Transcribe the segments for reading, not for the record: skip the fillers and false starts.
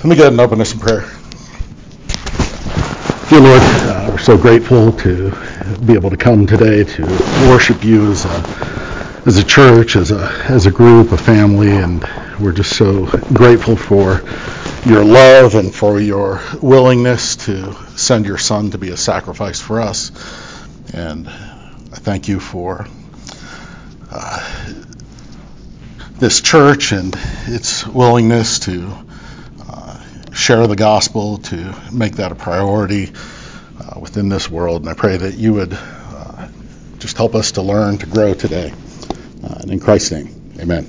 Let me go ahead and open this in prayer. Dear Lord, we're so grateful to be able to come today to worship you as a church, as a group, a family, and we're just so grateful for your love and for your willingness to send your son to be a sacrifice for us. And I thank you for this church and its willingness to share the gospel, to make that a priority within this world. And I pray that you would just help us to learn, to grow today. And in Christ's name, amen.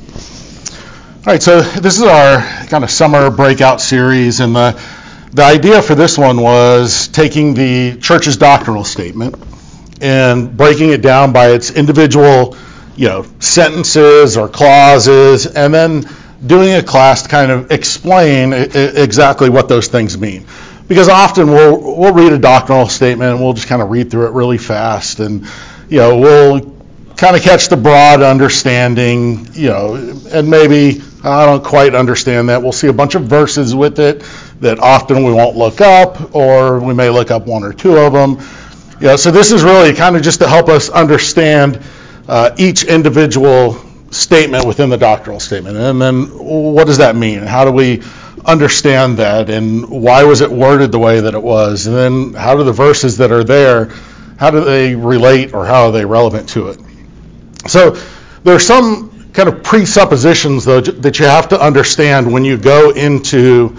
All right, so this is our kind of summer breakout series, and the idea for this one was taking the church's doctrinal statement and breaking it down by its individual, sentences or clauses, and then doing a class to kind of explain exactly what those things mean. Because often we'll read a doctrinal statement and we'll just kind of read through it really fast, and we'll kind of catch the broad understanding, and maybe I don't quite understand that. We'll see a bunch of verses with it that often we won't look up, or we may look up one or two of them. So this is really kind of just to help us understand each individual statement within the doctrinal statement, and then what does that mean? How do we understand that, and why was it worded the way that it was? And then how do the verses that are there, how do they relate, or how are they relevant to it? So there are some kind of presuppositions, though, that you have to understand when you go into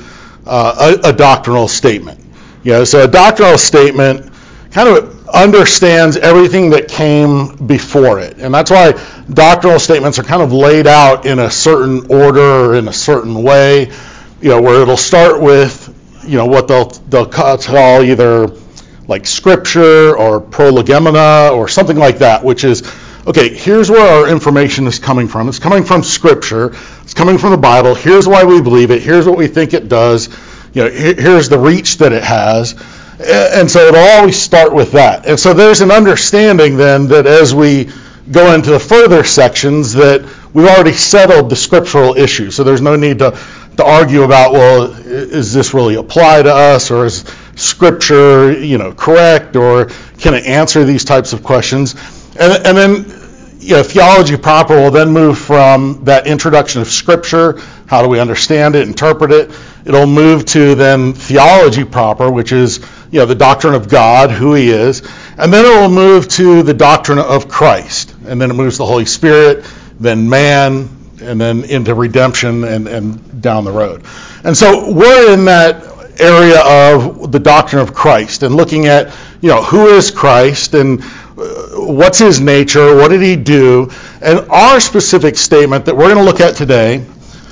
a doctrinal statement. So a doctrinal statement kind of understands everything that came before it. And that's why doctrinal statements are kind of laid out in a certain order or in a certain way, where it'll start with, what they'll call either like scripture or prolegomena or something like that, which is, okay, here's where our information is coming from. It's coming from scripture. It's coming from the Bible. Here's why we believe it. Here's what we think it does. Here's the reach that it has. And so it'll always start with that. And so there's an understanding then that as we go into the further sections that we've already settled the scriptural issue. So there's no need to argue about, well, is this really apply to us, or is scripture, correct, or can it answer these types of questions? And then, theology proper will then move from that introduction of scripture, how do we understand it, interpret it. It'll move to then theology proper, which is, the doctrine of God, who he is. And then it will move to the doctrine of Christ. And then it moves to the Holy Spirit, then man, and then into redemption and down the road. And so we're in that area of the doctrine of Christ and looking at, who is Christ and what's his nature, what did he do? And our specific statement that we're going to look at today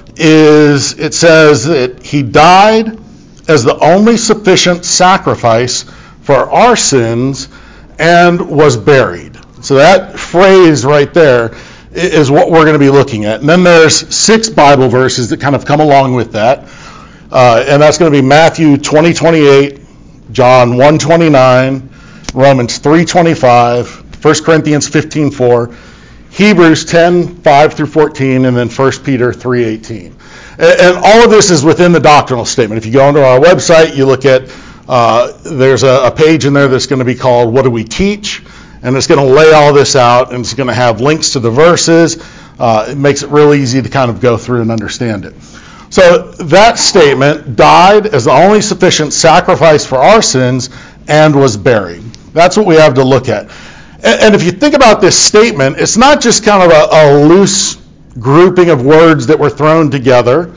is, it says that he died as the only sufficient sacrifice for our sins and was buried. So that phrase right there is what we're going to be looking at. And then there's 6 Bible verses that kind of come along with that. And that's going to be Matthew 20:28, John 1:29, Romans 3:25, 1 Corinthians 15:4, Hebrews 10:5 through 14, and then 1 Peter 3:18. And all of this is within the doctrinal statement. If you go onto our website, you look at, there's a page in there that's going to be called What Do We Teach? And it's going to lay all this out, and it's going to have links to the verses. It makes it real easy to kind of go through and understand it. So that statement, died as the only sufficient sacrifice for our sins and was buried. That's what we have to look at. And if you think about this statement, it's not just kind of a loose grouping of words that were thrown together.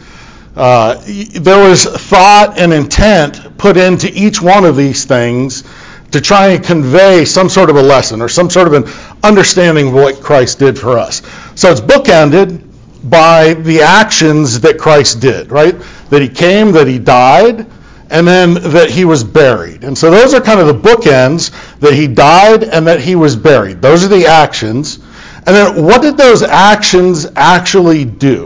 There was thought and intent put into each one of these things to try and convey some sort of a lesson or some sort of an understanding of what Christ did for us. So it's bookended by the actions that Christ did, right? That he came, that he died, and then that he was buried. And so those are kind of the bookends, that he died and that he was buried. Those are the actions. And then what did those actions actually do?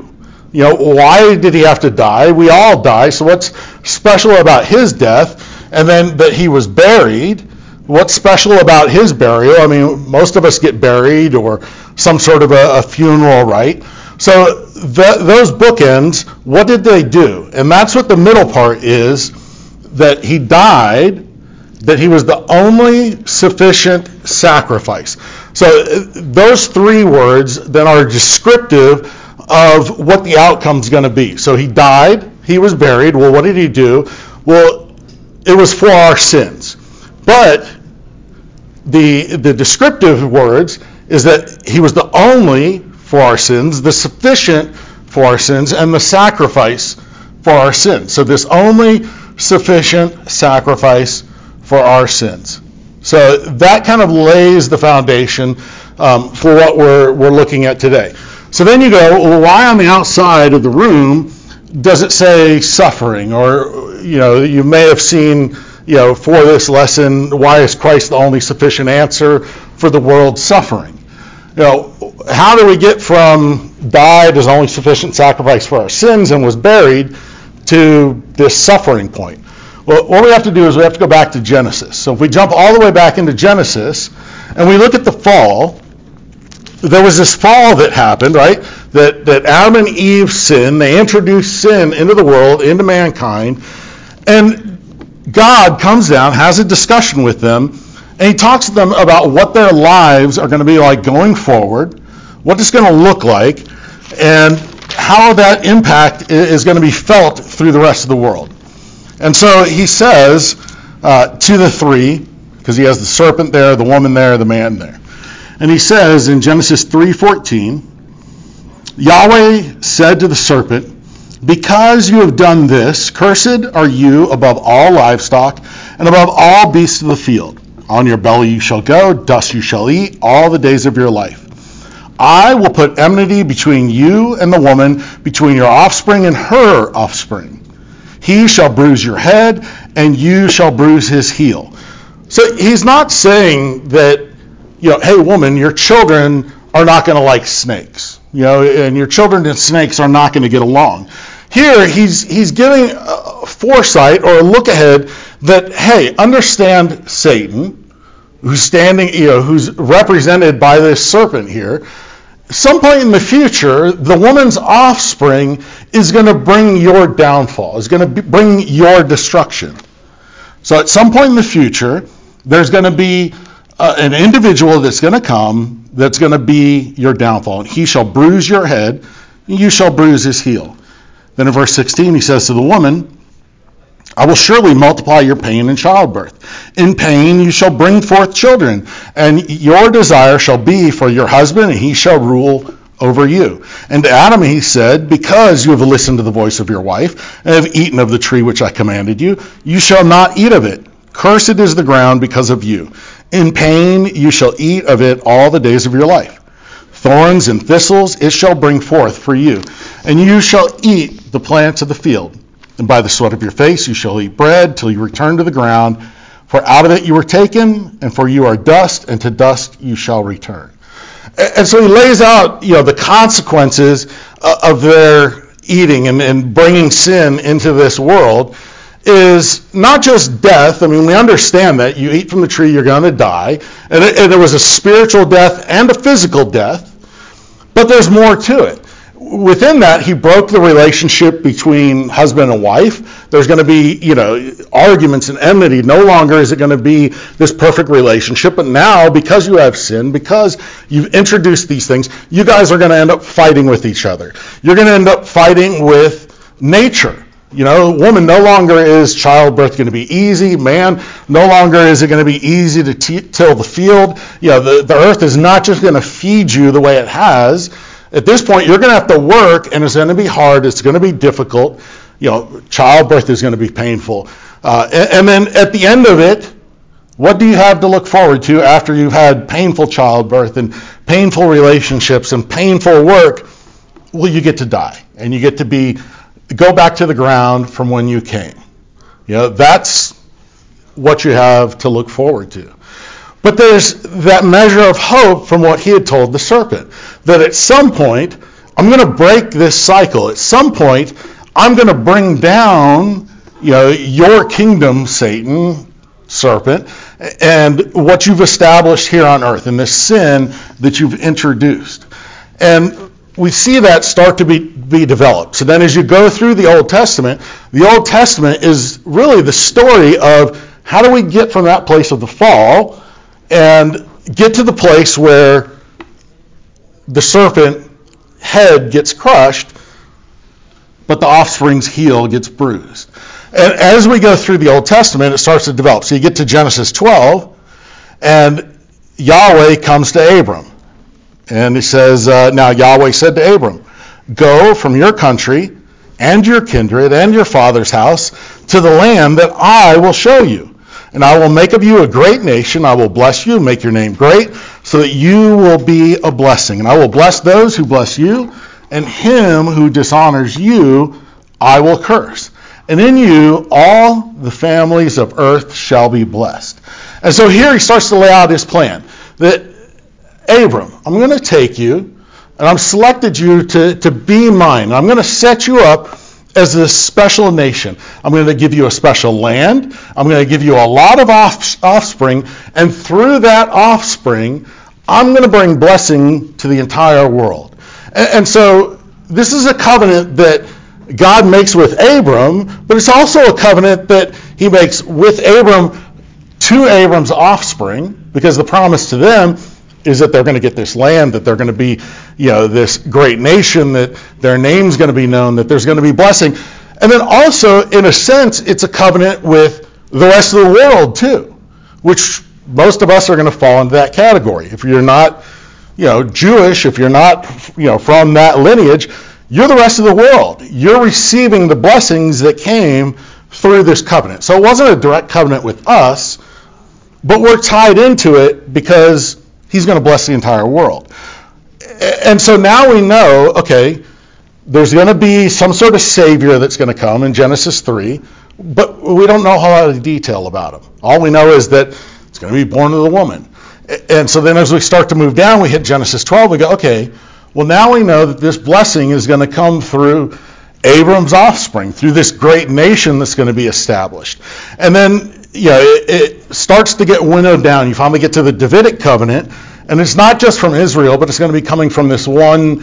Why did he have to die? We all die, so what's special about his death? And then that he was buried. What's special about his burial? I mean, most of us get buried or some sort of a funeral rite. So those bookends, what did they do? And that's what the middle part is, that he died, that he was the only sufficient sacrifice. So those three words then are descriptive of what the outcome's going to be. So he died, he was buried. Well, what did he do? Well, it was for our sins. But the descriptive words is that he was the only for our sins, the sufficient for our sins, and the sacrifice for our sins. So this only sufficient sacrifice for our sins. So that kind of lays the foundation for what we're looking at today. So then you go, well, why on the outside of the room does it say suffering? Or, you may have seen, for this lesson, why is Christ the only sufficient answer for the world's suffering? How do we get from died as only sufficient sacrifice for our sins and was buried to this suffering point? Well, what we have to do is we have to go back to Genesis. So if we jump all the way back into Genesis and we look at the fall, there was this fall that happened, right? That Adam and Eve sinned. They introduced sin into the world, into mankind. And God comes down, has a discussion with them, and he talks to them about what their lives are going to be like going forward, what it's going to look like, and how that impact is going to be felt through the rest of the world. And so he says to the three, because he has the serpent there, the woman there, the man there. And he says in Genesis 3:14, Yahweh said to the serpent, because you have done this, cursed are you above all livestock and above all beasts of the field. On your belly you shall go, dust you shall eat all the days of your life. I will put enmity between you and the woman, between your offspring and her offspring. He shall bruise your head, and you shall bruise his heel. So he's not saying that, hey woman, your children are not going to like snakes, and your children and snakes are not going to get along. Here he's giving a foresight or a look ahead that, hey, understand Satan, who's standing, who's represented by this serpent here. Some point in the future, the woman's offspring is going to bring your downfall, is going to bring your destruction. So at some point in the future, there's going to be an individual that's going to come that's going to be your downfall. And he shall bruise your head, and you shall bruise his heel. Then in verse 16, he says to the woman, I will surely multiply your pain in childbirth. In pain you shall bring forth children, and your desire shall be for your husband, and he shall rule over you. And to Adam he said, because you have listened to the voice of your wife, and have eaten of the tree which I commanded you, you shall not eat of it. Cursed is the ground because of you. In pain you shall eat of it all the days of your life. Thorns and thistles it shall bring forth for you, and you shall eat the plants of the field. And by the sweat of your face you shall eat bread till you return to the ground, for out of it you were taken, and for you are dust, and to dust you shall return. And so he lays out, the consequences of their eating and bringing sin into this world is not just death. I mean, we understand that you eat from the tree, you're going to die, and there was a spiritual death and a physical death, but there's more to it. Within that, he broke the relationship between husband and wife. There's going to be, arguments and enmity. No longer is it going to be this perfect relationship, but now, because you have sin, because you've introduced these things, you guys are going to end up fighting with each other. You're going to end up fighting with nature. Woman, no longer is childbirth going to be easy. Man, no longer is it going to be easy to till the field. The earth is not just going to feed you the way it has. At this point, you're going to have to work, and it's going to be hard. It's going to be difficult. Childbirth is going to be painful. And then at the end of it, what do you have to look forward to after you've had painful childbirth and painful relationships and painful work? Well, you get to die, and you get to go back to the ground from when you came. That's what you have to look forward to. But there's that measure of hope from what he had told the serpent, that at some point, I'm going to break this cycle. At some point, I'm going to bring down, your kingdom, Satan, serpent, and what you've established here on earth, and this sin that you've introduced. And we see that start to be developed. So then as you go through the Old Testament is really the story of how do we get from that place of the fall and get to the place where the serpent head gets crushed, but the offspring's heel gets bruised. And as we go through the Old Testament, it starts to develop. So you get to Genesis 12, and Yahweh comes to Abram. And he says, now Yahweh said to Abram, go from your country and your kindred and your father's house to the land that I will show you. And I will make of you a great nation. I will bless you, make your name great, so that you will be a blessing. And I will bless those who bless you, and him who dishonors you I will curse. And in you all the families of earth shall be blessed. And so here he starts to lay out his plan. That, Abram, I'm going to take you, and I've selected you to be mine. I'm going to set you up as this special nation. I'm going to give you a special land. I'm going to give you a lot of offspring. And through that offspring, I'm going to bring blessing to the entire world. And so this is a covenant that God makes with Abram, but it's also a covenant that he makes with Abram to Abram's offspring, because the promise to them is that they're going to get this land, that they're going to be, this great nation, that their name's going to be known, that there's going to be blessing. And then also, in a sense, it's a covenant with the rest of the world too, which most of us are going to fall into that category. If you're not, Jewish, if you're not, from that lineage, you're the rest of the world. You're receiving the blessings that came through this covenant. So it wasn't a direct covenant with us, but we're tied into it because he's going to bless the entire world. And so now we know, okay, there's going to be some sort of Savior that's going to come in Genesis 3, but we don't know a whole lot of detail about him. All we know is that it's going to be born of the woman. And so then as we start to move down, we hit Genesis 12, we go, okay, well now we know that this blessing is going to come through Abram's offspring, through this great nation that's going to be established. And then it starts to get winnowed down. You finally get to the Davidic covenant, and it's not just from Israel, but it's going to be coming from this one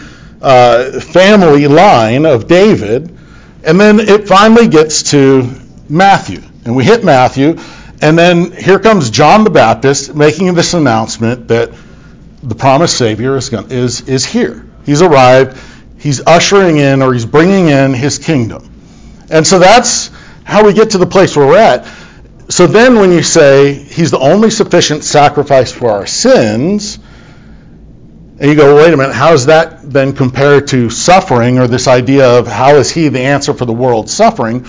family line of David. And then it finally gets to Matthew. And we hit Matthew, and then here comes John the Baptist making this announcement that the promised Savior is here. He's arrived. He's ushering in, or he's bringing in his kingdom. And so that's how we get to the place where we're at. So then when you say he's the only sufficient sacrifice for our sins, and you go, wait a minute, how does that then compare to suffering, or this idea of how is he the answer for the world's suffering?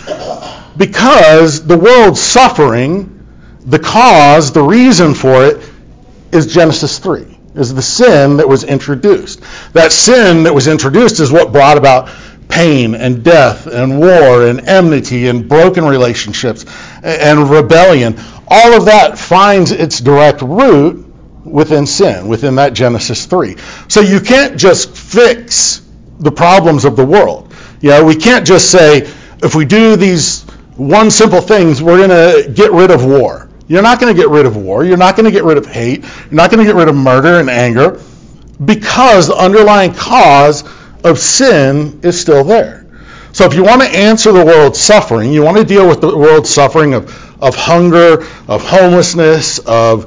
Because the world's suffering, the cause, the reason for it, is Genesis 3, is the sin that was introduced. That sin that was introduced is what brought about pain and death and war and enmity and broken relationships and rebellion. All of that finds its direct root within sin, within that Genesis 3. So you can't just fix the problems of the world. We can't just say, if we do these one simple things, we're going to get rid of war. You're not going to get rid of war. You're not going to get rid of hate. You're not going to get rid of murder and anger, because the underlying cause of sin is still there. So if you want to answer the world's suffering, you want to deal with the world's suffering of hunger, of homelessness, of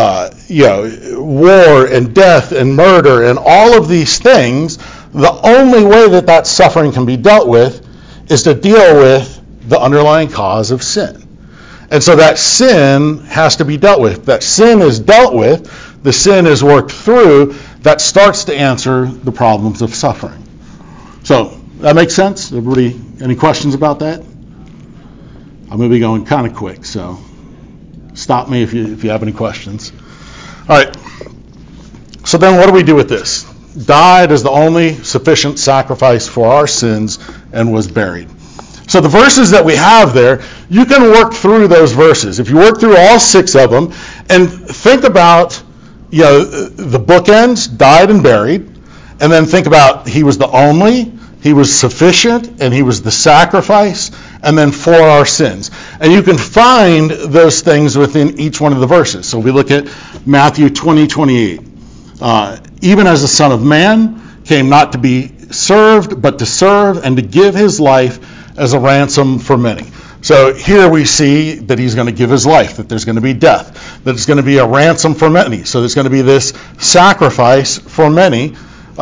war and death and murder and all of these things, the only way that suffering can be dealt with is to deal with the underlying cause of sin. And so that sin has to be dealt with. That sin is dealt with, the sin is worked through, that starts to answer the problems of suffering. So, that makes sense? Everybody, any questions about that? I'm going to be going kind of quick, so stop me if you have any questions. All right. So then what do we do with this? Died as the only sufficient sacrifice for our sins and was buried. So the verses that we have there, you can work through those verses. If you work through all 6 of them and think about, the bookends, died and buried, and then think about he was the only, he was sufficient, and he was the sacrifice, and then for our sins. And you can find those things within each one of the verses. So we look at Matthew 20:28. Even as the Son of Man came not to be served, but to serve and to give his life as a ransom for many. So here we see that he's going to give his life, that there's going to be death, that it's going to be a ransom for many. So there's going to be this sacrifice for many,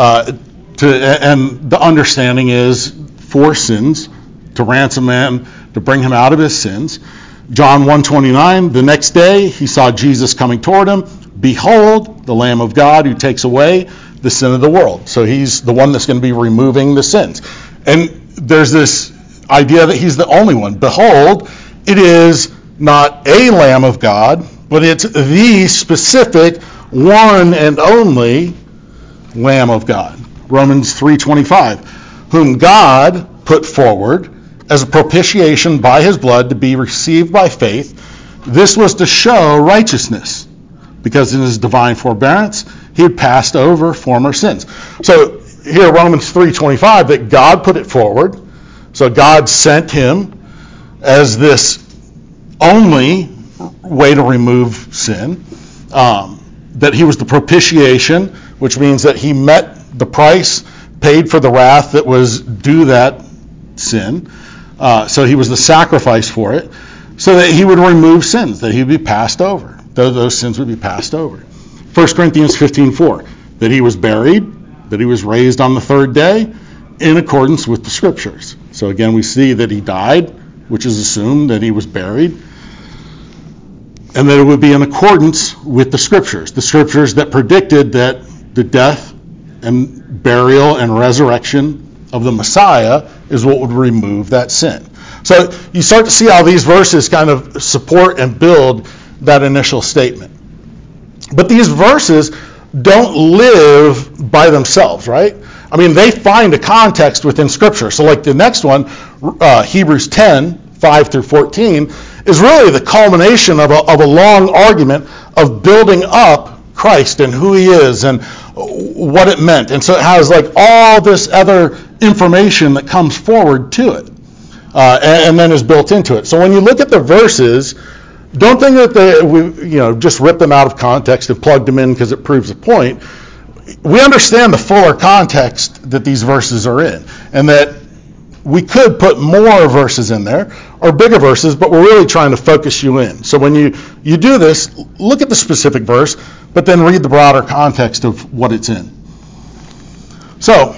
and the understanding is for sins, to ransom man, to bring him out of his sins. John 1:29, the next day he saw Jesus coming toward him. Behold, the Lamb of God who takes away the sin of the world. So he's the one that's going to be removing the sins. And there's this idea that he's the only one. Behold, it is not a Lamb of God, but it's the specific one and only Lamb of God. Romans 3:25, whom God put forward as a propitiation by his blood to be received by faith. This was to show righteousness, because in his divine forbearance he had passed over former sins. So here, Romans 3:25, that God put it forward. So God sent him as this only way to remove sin. That he was the propitiation, which means that he met the price paid for the wrath that was due that sin. So he was the sacrifice for it, so that he would remove sins, that he would be passed over. Those sins would be passed over. 1 Corinthians 15:4, that he was buried, that he was raised on the third day in accordance with the Scriptures. So again, we see that he died, which is assumed that he was buried, and that it would be in accordance with the Scriptures that predicted that the death and burial and resurrection of the Messiah is what would remove that sin. So you start to see how these verses kind of support and build that initial statement. But these verses don't live by themselves, right? I mean, they find a context within Scripture. So like the next one, Hebrews 10:5-14, is really the culmination of a long argument of building up Christ and who he is and what it meant. And so it has like all this other information that comes forward to it, and then is built into it. So when you look at the verses, don't think that we just rip them out of context and plug them in because it proves a point. We understand the fuller context that these verses are in, and that we could put more verses in there or bigger verses, but we're really trying to focus you in. So when you do this, look at the specific verse, but then read the broader context of what it's in. So,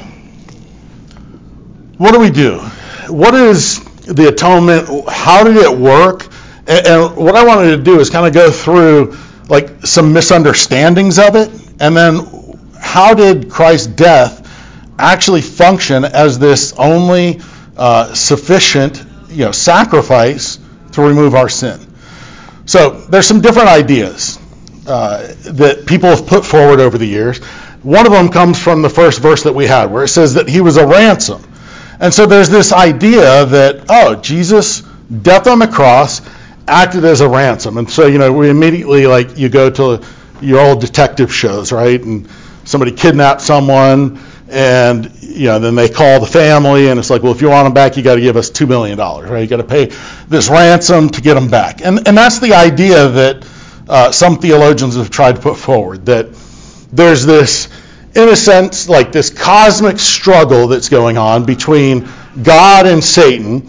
what do we do? What is the atonement? How did it work? And what I wanted to do is kind of go through like some misunderstandings of it, and then how did Christ's death actually function as this only sufficient sacrifice to remove our sin. So there's some different ideas that people have put forward over the years. One of them comes from the first verse that we had, where it says that he was a ransom. And so there's this idea that, Jesus' death on the cross acted as a ransom. And so, we immediately, you go to your old detective shows, right? And somebody kidnapped someone, and then they call the family, and it's like, well, if you want them back, you got to give us $2 million, right? You got to pay this ransom to get them back. And that's the idea that some theologians have tried to put forward, that there's this, in a sense, like this cosmic struggle that's going on between God and Satan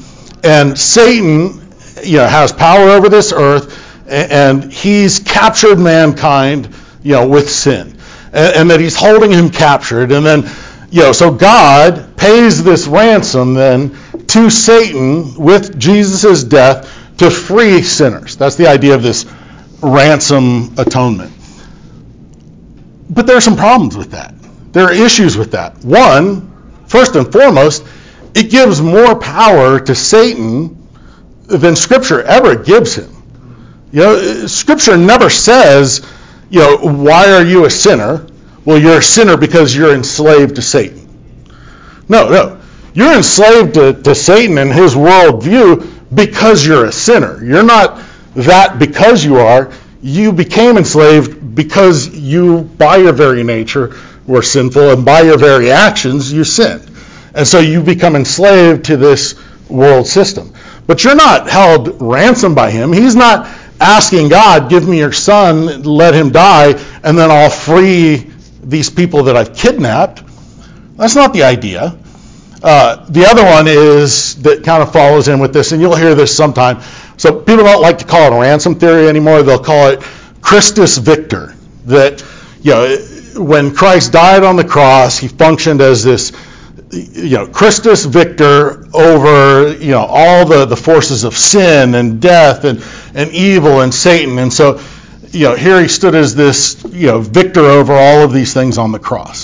has power over this earth, and he's captured mankind, with sin, and that he's holding him captured, and then, so God pays this ransom then to Satan with Jesus' death to free sinners. That's the idea of this ransom atonement. But there are some problems with that. There are issues with that. One, first and foremost, it gives more power to Satan than Scripture ever gives him. Scripture never says, why are you a sinner? Well, you're a sinner because you're enslaved to Satan. No. You're enslaved to Satan and his worldview because you're a sinner. You're not that because you are. You became enslaved because you, by your very nature, were sinful, and by your very actions, you sinned. And so you become enslaved to this world system. But you're not held ransom by him. He's not asking God, give me your son, let him die, and then I'll free these people that I've kidnapped. That's not the idea. The other one is that kind of follows in with this, and you'll hear this sometime. So people don't like to call it a ransom theory anymore. They'll call it Christus Victor. That, when Christ died on the cross, he functioned as this, Christus Victor over, all the forces of sin and death and evil and Satan. And so, here he stood as this, victor over all of these things on the cross.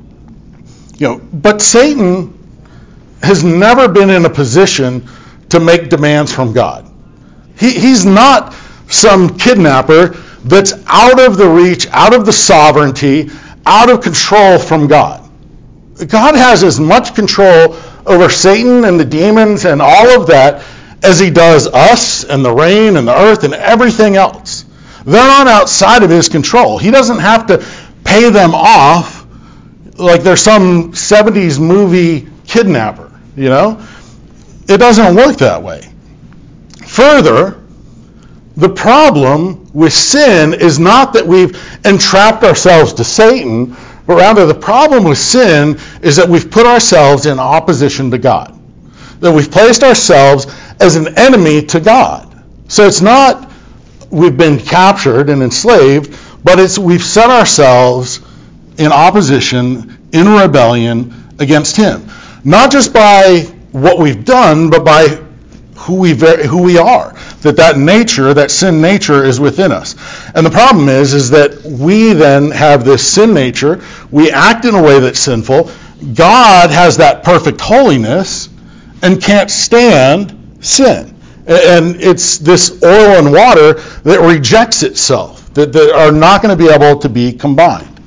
But Satan has never been in a position to make demands from God. He's not some kidnapper that's out of the reach, out of the sovereignty, out of control from God. God has as much control over Satan and the demons and all of that as he does us and the rain and the earth and everything else. They're not outside of his control. He doesn't have to pay them off like they're some 70s movie kidnapper. It doesn't work that way. Further, the problem with sin is not that we've entrapped ourselves to Satan, but rather the problem with sin is that we've put ourselves in opposition to God. That we've placed ourselves as an enemy to God. So it's not we've been captured and enslaved, but it's we've set ourselves in opposition, in rebellion against him. Not just by what we've done, but by who we are. That nature, that sin nature is within us. And the problem is that we then have this sin nature. We act in a way that's sinful. God has that perfect holiness and can't stand sin. And it's this oil and water that rejects itself, that are not going to be able to be combined.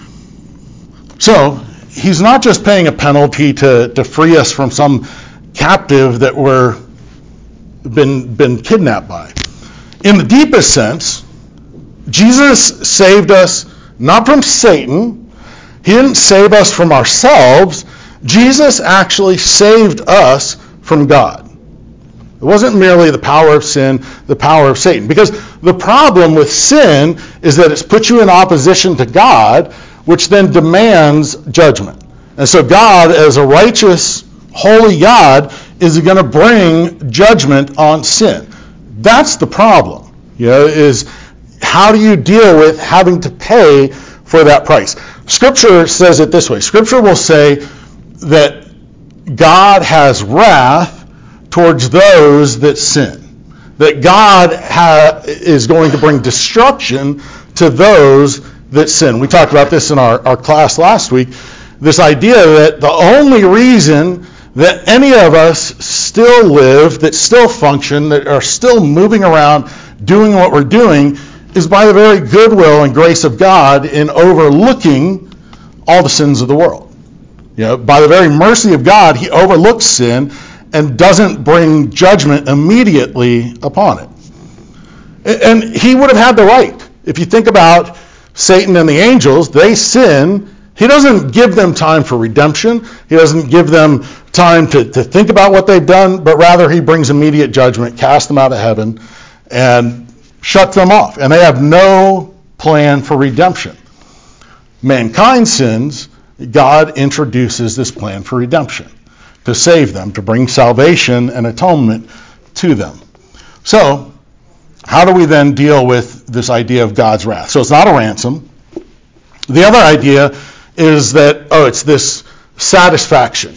So he's not just paying a penalty to free us from some captive that we're been kidnapped by. In the deepest sense, Jesus saved us not from Satan. He didn't save us from ourselves. Jesus actually saved us from God. It wasn't merely the power of sin, the power of Satan. Because the problem with sin is that it's put you in opposition to God, which then demands judgment. And so God, as a righteous, holy God, is going to bring judgment on sin. That's the problem, is how do you deal with having to pay for that price? Scripture says it this way. Scripture will say that God has wrath towards those that sin. That God is going to bring destruction to those that sin. We talked about this in our class last week. This idea that the only reason that any of us still live, that still function, that are still moving around, doing what we're doing, is by the very goodwill and grace of God in overlooking all the sins of the world. By the very mercy of God, he overlooks sin and doesn't bring judgment immediately upon it. And he would have had the right. If you think about Satan and the angels, they sin. He doesn't give them time for redemption. He doesn't give them time to think about what they've done, but rather he brings immediate judgment, casts them out of heaven, and shuts them off. And they have no plan for redemption. Mankind sins, God introduces this plan for redemption, to save them, to bring salvation and atonement to them. So, how do we then deal with this idea of God's wrath? So it's not a ransom. The other idea is that, it's this satisfaction.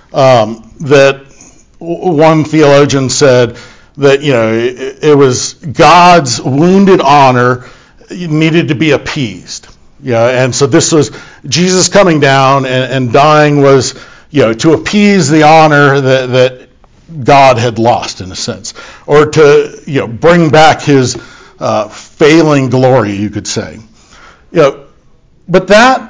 That one theologian said that, it was God's wounded honor needed to be appeased. And so this was Jesus coming down and dying was, to appease the honor that God had lost, in a sense, or to, bring back his failing glory, you could say. But that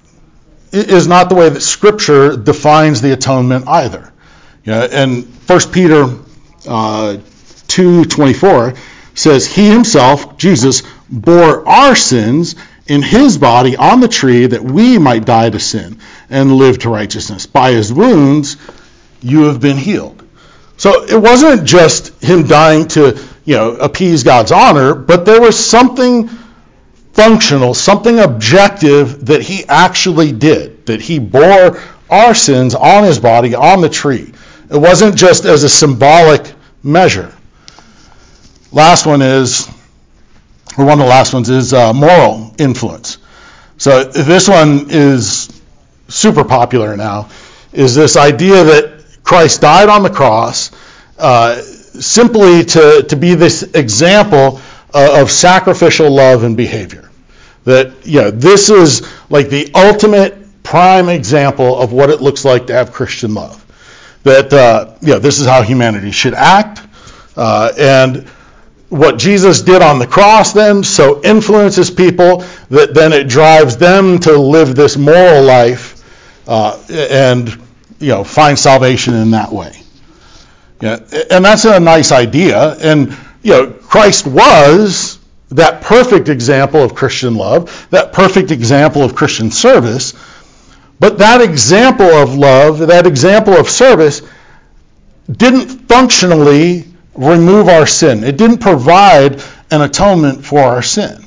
is not the way that Scripture defines the atonement either. And 1 Peter 2:24 says, he himself, Jesus, bore our sins in his body on the tree that we might die to sin and live to righteousness. By his wounds you have been healed. So it wasn't just him dying to, appease God's honor, but there was something functional, something objective that he actually did, that he bore our sins on his body, on the tree. It wasn't just as a symbolic measure. Last one is, or one of the last ones is moral influence. So this one is super popular now, is this idea that Christ died on the cross simply to be this example of sacrificial love and behavior. That, this is like the ultimate prime example of what it looks like to have Christian love. That, this is how humanity should act. And what Jesus did on the cross then so influences people that then it drives them to live this moral life and find salvation in that way. And that's a nice idea. And Christ was that perfect example of Christian love, that perfect example of Christian service. But that example of love, that example of service, didn't functionally remove our sin. It didn't provide an atonement for our sin.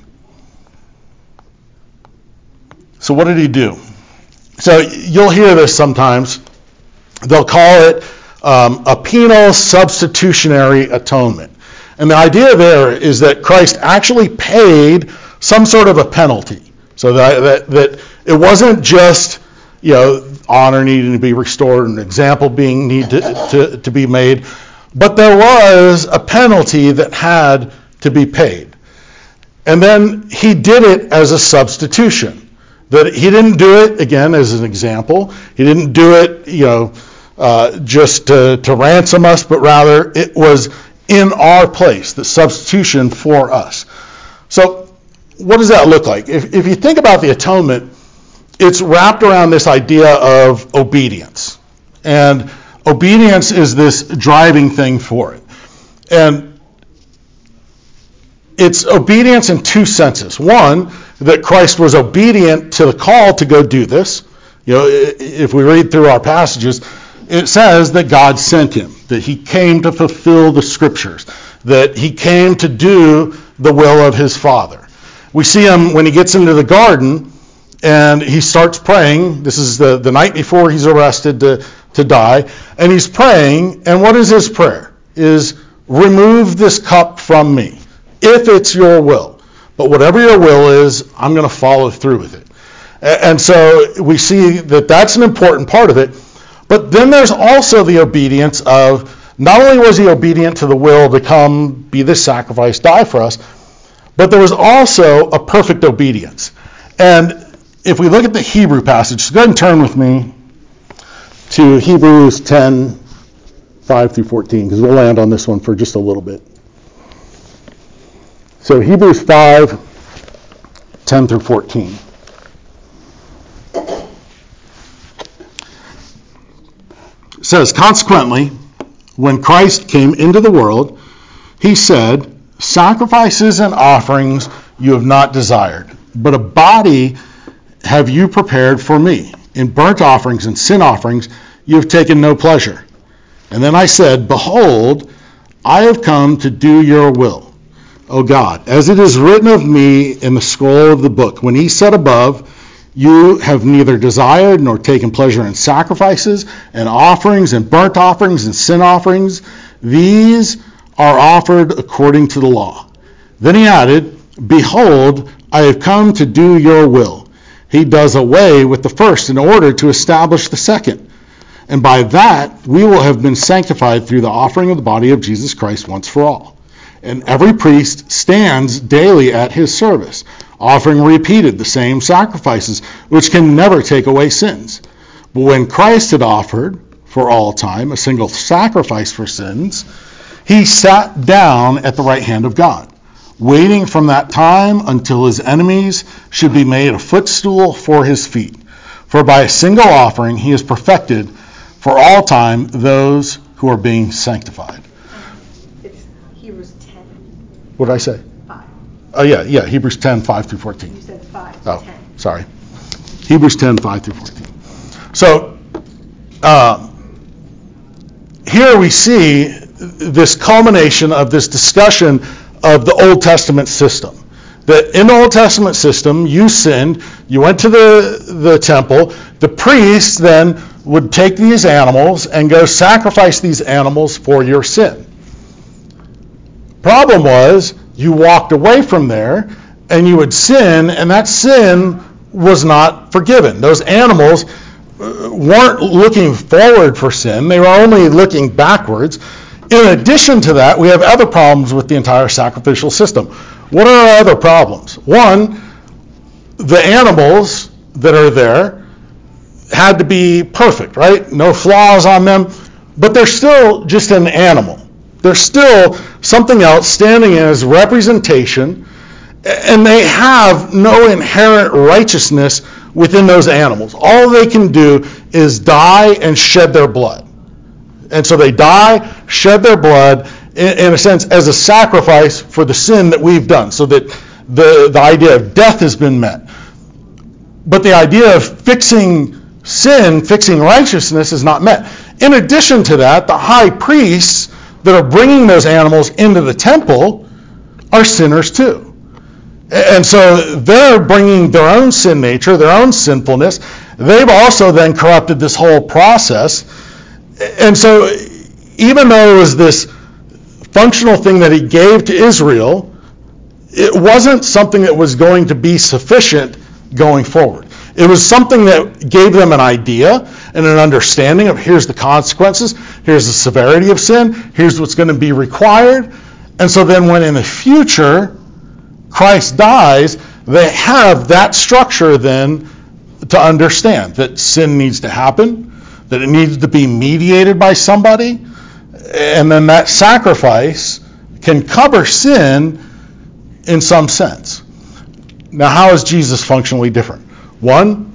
So what did he do? So you'll hear this sometimes. They'll call it a penal substitutionary atonement. And the idea there is that Christ actually paid some sort of a penalty. So that it wasn't just, honor needing to be restored, an example being to be made, but there was a penalty that had to be paid. And then he did it as a substitution. That he didn't do it, again, as an example. He didn't do it, just to ransom us, but rather it was in our place, the substitution for us. So what does that look like? If you think about the atonement, it's wrapped around this idea of obedience. And obedience is this driving thing for it. And it's obedience in two senses. One, that Christ was obedient to the call to go do this. If we read through our passages, it says that God sent him, that he came to fulfill the scriptures, that he came to do the will of his Father. We see him when he gets into the garden and he starts praying. This is the night before he's arrested to die. And he's praying, and what is his prayer? Is remove this cup from me, if it's your will. But whatever your will is, I'm going to follow through with it. And so we see that that's an important part of it. But then there's also the obedience of, not only was he obedient to the will to come, be this sacrifice, die for us, but there was also a perfect obedience. And if we look at the Hebrew passage, so go ahead and turn with me to Hebrews 10, 5 through 14, because we'll land on this one for just a little bit. So Hebrews 5, 10 through 14. It says, consequently, when Christ came into the world, he said, sacrifices and offerings you have not desired, but a body have you prepared for me. In burnt offerings and sin offerings you have taken no pleasure. And then I said, behold, I have come to do your will, O God, as it is written of me in the scroll of the book. When he said above, you have neither desired nor taken pleasure in sacrifices and offerings and burnt offerings and sin offerings. These are offered according to the law. Then he added, behold, I have come to do your will. He does away with the first in order to establish the second. And by that we will have been sanctified through the offering of the body of Jesus Christ once for all. And every priest stands daily at his service, offering repeated the same sacrifices, which can never take away sins. But when Christ had offered for all time a single sacrifice for sins, he sat down at the right hand of God, waiting from that time until his enemies should be made a footstool for his feet. For by a single offering he has perfected for all time those who are being sanctified. It's Hebrews 10. What did I say? 5. Oh, yeah, Hebrews 10, 5 through 14. You said 5 Oh, 10. sorry. Hebrews 10, 5 through 14. So, here we see this culmination of this discussion of the Old Testament system. That in the Old Testament system, you sinned, you went to the temple, the priest then would take these animals and go sacrifice these animals for your sin. Problem was, you walked away from there and you would sin, and that sin was not forgiven. Those animals weren't looking forward for sin. They were only looking backwards. In addition to that, we have other problems with the entire sacrificial system. What are our other problems? One, the animals that are there had to be perfect, right? No flaws on them, but they're still just an animal. They're still something else standing as representation, and they have no inherent righteousness within those animals. All they can do is die and shed their blood. And so they die, shed their blood, in a sense, as a sacrifice for the sin that we've done, so that the idea of death has been met. But the idea of fixing sin, fixing righteousness is not met. In addition to that, the high priests that are bringing those animals into the temple are sinners too. And so they're bringing their own sin nature, their own sinfulness. They've also then corrupted this whole process. And so even though it was this functional thing that he gave to Israel, it wasn't something that was going to be sufficient going forward. It was something that gave them an idea and an understanding of here's the consequences, here's the severity of sin, here's what's going to be required. And so then when in the future Christ dies, they have that structure then to understand that sin needs to happen, that it needs to be mediated by somebody, and then that sacrifice can cover sin in some sense. Now, how is Jesus functionally different? One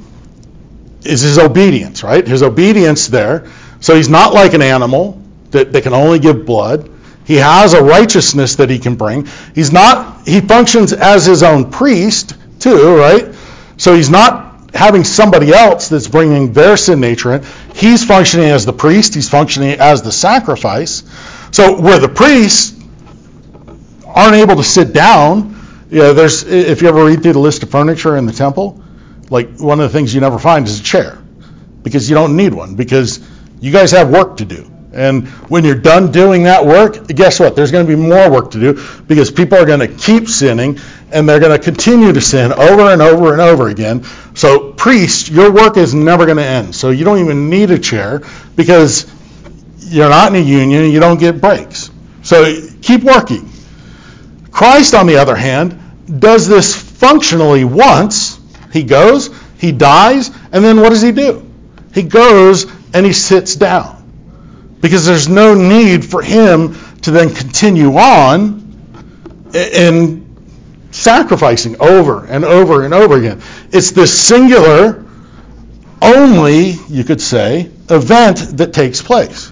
is his obedience, right? His obedience there. So he's not like an animal that can only give blood. He has a righteousness that he can bring. He functions as his own priest too, right? So he's not having somebody else that's bringing their sin nature in. He's functioning as the priest. He's functioning as the sacrifice. So where the priests aren't able to sit down, if you ever read through the list of furniture in the temple, like one of the things you never find is a chair, because you don't need one, because you guys have work to do. And when you're done doing that work, guess what? There's going to be more work to do, because people are going to keep sinning, and they're going to continue to sin over and over and over again. So priests, your work is never going to end. So you don't even need a chair, because you're not in a union and you don't get breaks. So keep working. Christ, on the other hand, does this functionally once. He goes, he dies, and then what does he do? He goes and he sits down. Because there's no need for him to then continue on in sacrificing over and over and over again. It's this singular, only, you could say, event that takes place.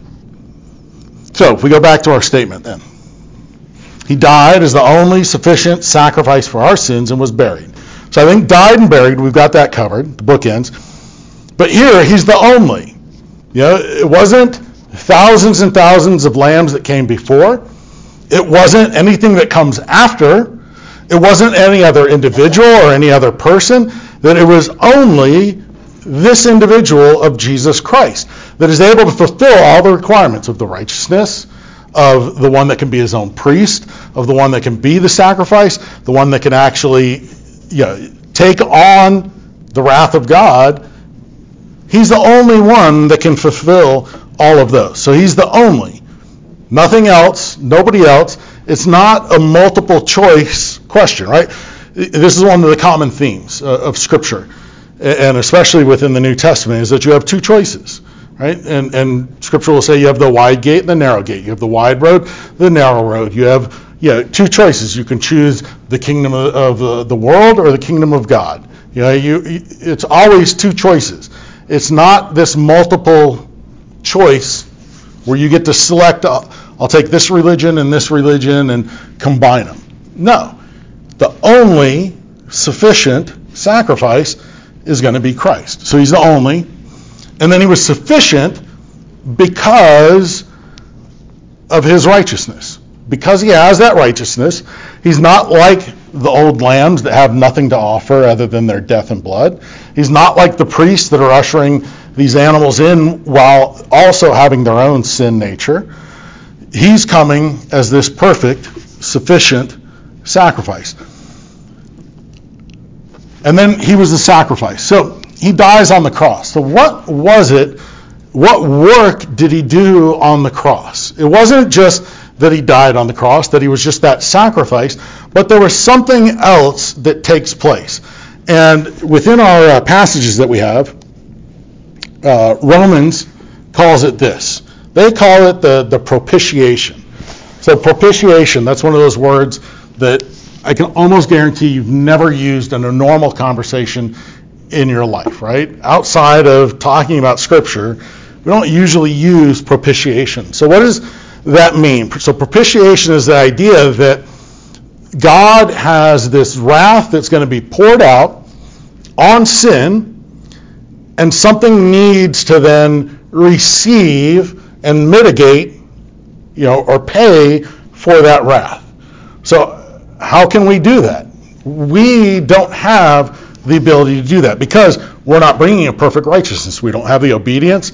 So if we go back to our statement then. He died as the only sufficient sacrifice for our sins and was buried. So I think died and buried, we've got that covered, the bookends. But here, he's the only. It wasn't thousands and thousands of lambs that came before. It wasn't anything that comes after. It wasn't any other individual or any other person. That it was only this individual of Jesus Christ that is able to fulfill all the requirements of the righteousness, of the one that can be his own priest, of the one that can be the sacrifice, the one that can actually take on the wrath of God. He's the only one that can fulfill all of those. So he's the only. Nothing else, nobody else. It's not a multiple choice question, right? This is one of the common themes of Scripture, and especially within the New Testament, is that you have two choices, right? And Scripture will say you have the wide gate and the narrow gate. You have the wide road, the narrow road. You have two choices. You can choose the kingdom of the world or the kingdom of God. It's always two choices. It's not this multiple choice where you get to select, I'll take this religion and combine them. No. The only sufficient sacrifice is going to be Christ. So he's the only. And then he was sufficient because of his righteousness. Because he has that righteousness, he's not like the old lambs that have nothing to offer other than their death and blood. He's not like the priests that are ushering these animals in while also having their own sin nature. He's coming as this perfect, sufficient sacrifice. And then he was the sacrifice. So he dies on the cross. So what was it? What work did he do on the cross? It wasn't just that he died on the cross, that he was just that sacrifice, but there was something else that takes place. And within our passages that we have, Romans calls it this. They call it the propitiation. So propitiation, that's one of those words that I can almost guarantee you've never used in a normal conversation in your life, right? Outside of talking about Scripture, we don't usually use propitiation. So what does that mean? So propitiation is the idea that God has this wrath that's going to be poured out on sin, and something needs to then receive and mitigate, or pay for that wrath. So how can we do that? We don't have the ability to do that because we're not bringing a perfect righteousness. We don't have the obedience.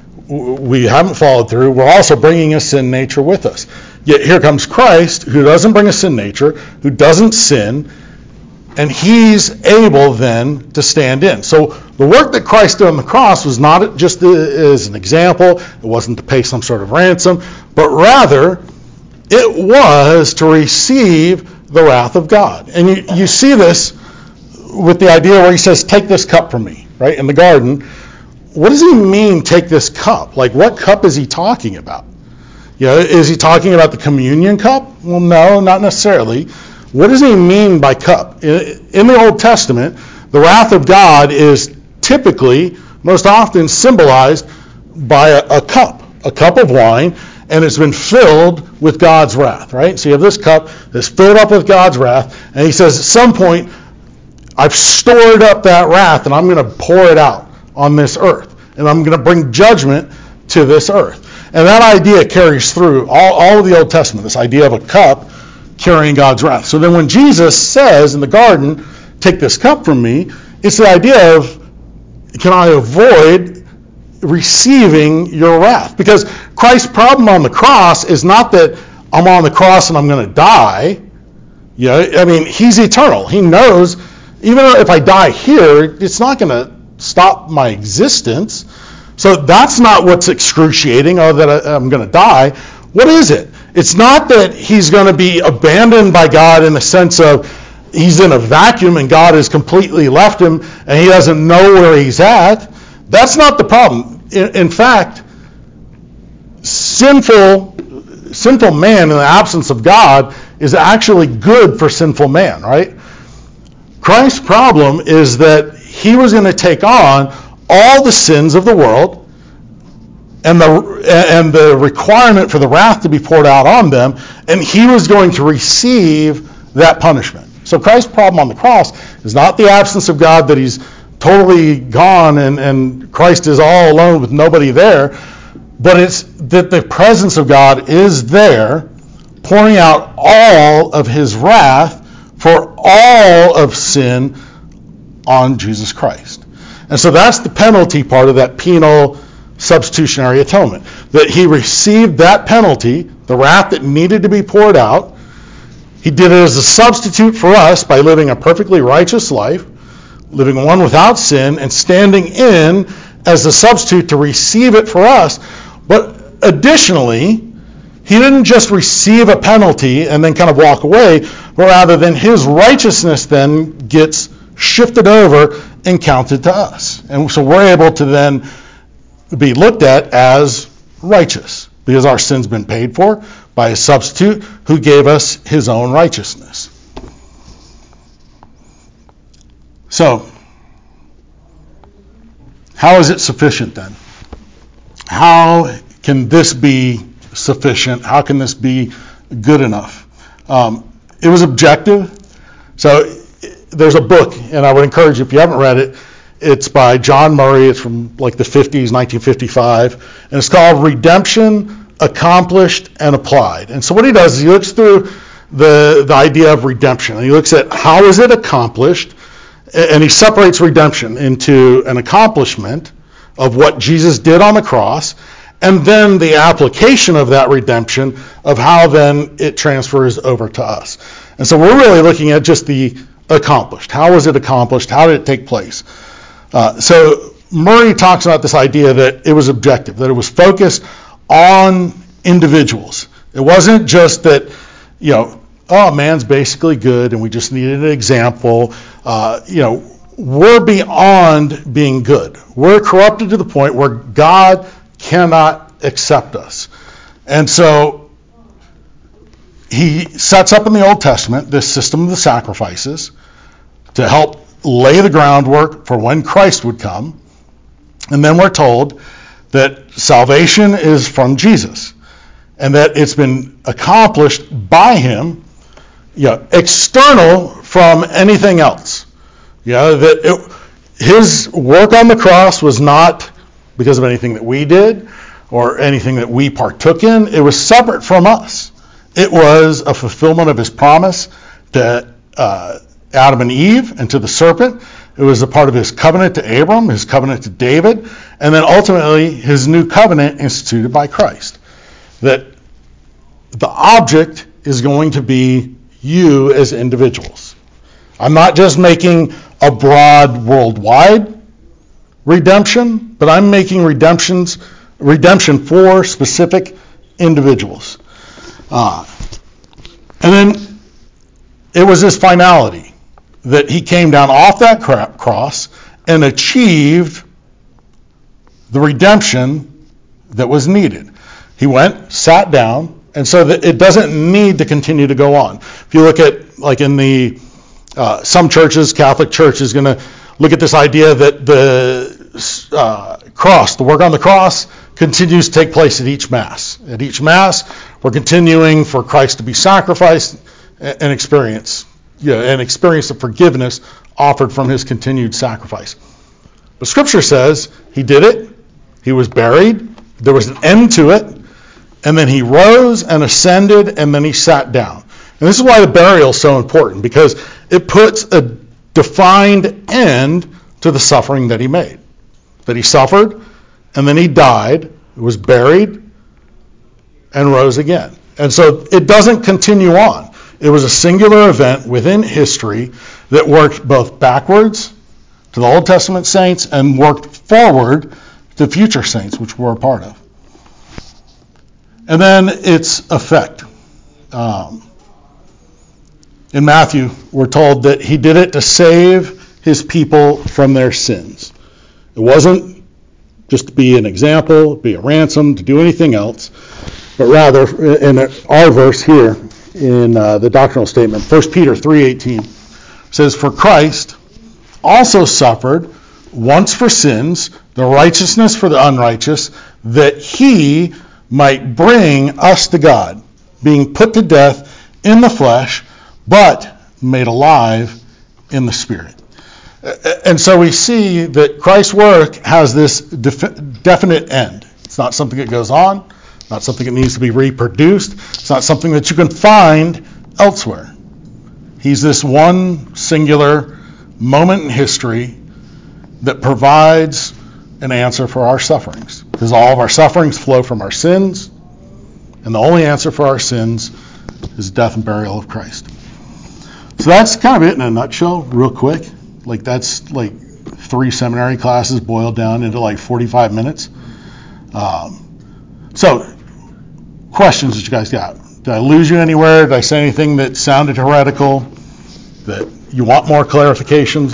We haven't followed through. We're also bringing a sin nature with us. Yet here comes Christ, who doesn't bring a sin nature, who doesn't sin, and he's able then to stand in. So the work that Christ did on the cross was not just as an example. It wasn't to pay some sort of ransom, but rather it was to receive the wrath of God. And you see this with the idea where he says, take this cup from me, right, in the garden. What does he mean, take this cup? Like, what cup is he talking about? Is he talking about the communion cup? Well, no, not necessarily. What does he mean by cup? In the Old Testament, the wrath of God is typically, most often symbolized by a cup of wine, and it's been filled with God's wrath, right? So you have this cup that's filled up with God's wrath, and he says at some point, I've stored up that wrath, and I'm going to pour it out on this earth, and I'm going to bring judgment to this earth. And that idea carries through all of the Old Testament, this idea of a cup carrying God's wrath. So then when Jesus says in the garden, take this cup from me, it's the idea of, can I avoid receiving your wrath? Because Christ's problem on the cross is not that I'm on the cross and I'm going to die. He's eternal. He knows, even if I die here, it's not going to stop my existence. So that's not what's excruciating, that I'm going to die. What is it? It's not that he's going to be abandoned by God in the sense of he's in a vacuum and God has completely left him and he doesn't know where he's at. That's not the problem. In fact, sinful man in the absence of God is actually good for sinful man, right? Christ's problem is that he was going to take on all the sins of the world and the requirement for the wrath to be poured out on them, and he was going to receive that punishment. So Christ's problem on the cross is not the absence of God, that he's totally gone and Christ is all alone with nobody there, but it's that the presence of God is there, pouring out all of his wrath for all of sin on Jesus Christ. And so that's the penalty part of that penal substitutionary atonement, that he received that penalty, the wrath that needed to be poured out. He did it as a substitute for us by living a perfectly righteous life, living one without sin, and standing in as a substitute to receive it for us. But additionally, he didn't just receive a penalty and then kind of walk away, but rather than his righteousness then gets shifted over and counted to us. And so we're able to then be looked at as righteous because our sin's been paid for by a substitute who gave us his own righteousness. So, how is it sufficient then? How can this be sufficient? How can this be good enough? It was objective. So there's a book, and I would encourage you, if you haven't read it, it's by John Murray. It's from like the 50s, 1955. And it's called Redemption, Accomplished and Applied. And so what he does is he looks through the idea of redemption. And he looks at how is it accomplished, and he separates redemption into an accomplishment of what Jesus did on the cross, and then the application of that redemption of how then it transfers over to us. And so we're really looking at just the accomplished. How was it accomplished? How did it take place? So Murray talks about this idea that it was objective, that it was focused on individuals. It wasn't just that, man's basically good and we just needed an example. We're beyond being good. We're corrupted to the point where God cannot accept us. And so he sets up in the Old Testament this system of the sacrifices to help lay the groundwork for when Christ would come. And then we're told that salvation is from Jesus and that it's been accomplished by him, external from anything else. His work on the cross was not because of anything that we did or anything that we partook in. It was separate from us. It was a fulfillment of his promise to Adam and Eve and to the serpent. It was a part of his covenant to Abram, his covenant to David, and then ultimately his new covenant instituted by Christ. That the object is going to be you as individuals. I'm not just making a broad worldwide redemption, but I'm making redemption for specific individuals. And then it was his finality that he came down off that cross and achieved the redemption that was needed. He went, sat down, and so that it doesn't need to continue to go on. If you look at, like in the some churches, Catholic Church is going to look at this idea that the cross, the work on the cross, continues to take place at each Mass. At each Mass, we're continuing for Christ to be sacrificed and experience the forgiveness offered from his continued sacrifice. But Scripture says he did it, he was buried, there was an end to it, and then he rose and ascended, and then he sat down. And this is why the burial is so important, because it puts a defined end to the suffering that he made. That he suffered, and then he died, was buried, and rose again. And so it doesn't continue on. It was a singular event within history that worked both backwards to the Old Testament saints and worked forward to future saints, which we're a part of. And then its effect. In Matthew, we're told that he did it to save his people from their sins. It wasn't just to be an example, be a ransom, to do anything else, but rather, in our verse here, in the doctrinal statement, 1 Peter 3:18, says, "For Christ also suffered once for sins, the righteousness for the unrighteous, that he might bring us to God, being put to death in the flesh, but made alive in the Spirit." And so we see that Christ's work has this definite end. It's not something that goes on, not something that needs to be reproduced. It's not something that you can find elsewhere. He's this one singular moment in history that provides an answer for our sufferings. Because all of our sufferings flow from our sins, and the only answer for our sins is death and burial of Christ. So that's kind of it in a nutshell, real quick. Like that's like 3 seminary classes boiled down into like 45 minutes. So, questions that you guys got? Did I lose you anywhere? Did I say anything that sounded heretical? That you want more clarifications?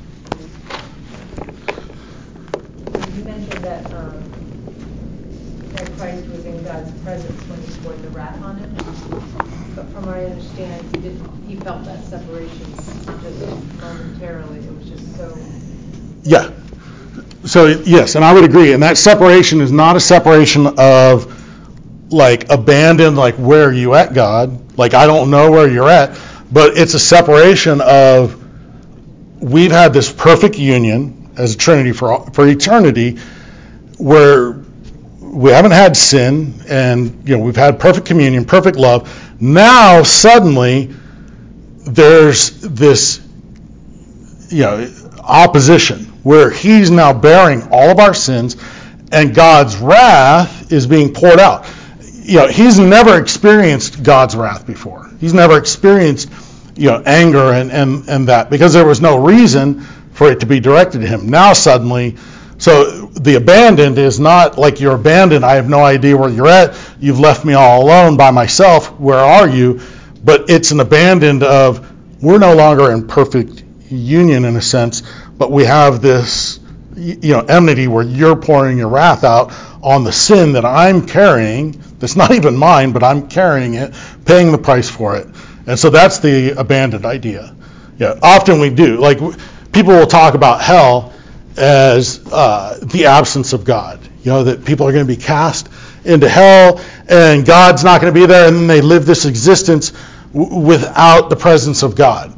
You mentioned that Christ was in God's presence when he poured the wrath on him. But from what I understand, he felt that separation just momentarily. It was just so... Yeah. So, yes, and I would agree. And that separation is not a separation of, like, abandon, like, where are you at, God? Like, I don't know where you're at. But it's a separation of, we've had this perfect union as a Trinity for eternity, where we haven't had sin, and we've had perfect communion, perfect love. Now suddenly there's this opposition where he's now bearing all of our sins, and God's wrath is being poured out. He's never experienced God's wrath before. He's never experienced, anger and that, because there was no reason for it to be directed to him. Now suddenly, so the abandoned is not like you're abandoned, I have no idea where you're at, you've left me all alone by myself, where are you? But it's an abandoned of, we're no longer in perfect union in a sense, but we have this, enmity where you're pouring your wrath out on the sin that I'm carrying, that's not even mine, but I'm carrying it, paying the price for it. And so that's the abandoned idea. Often we do. Like, people will talk about hell as the absence of God. That people are going to be cast into hell, and God's not going to be there, and then they live this existence without the presence of God.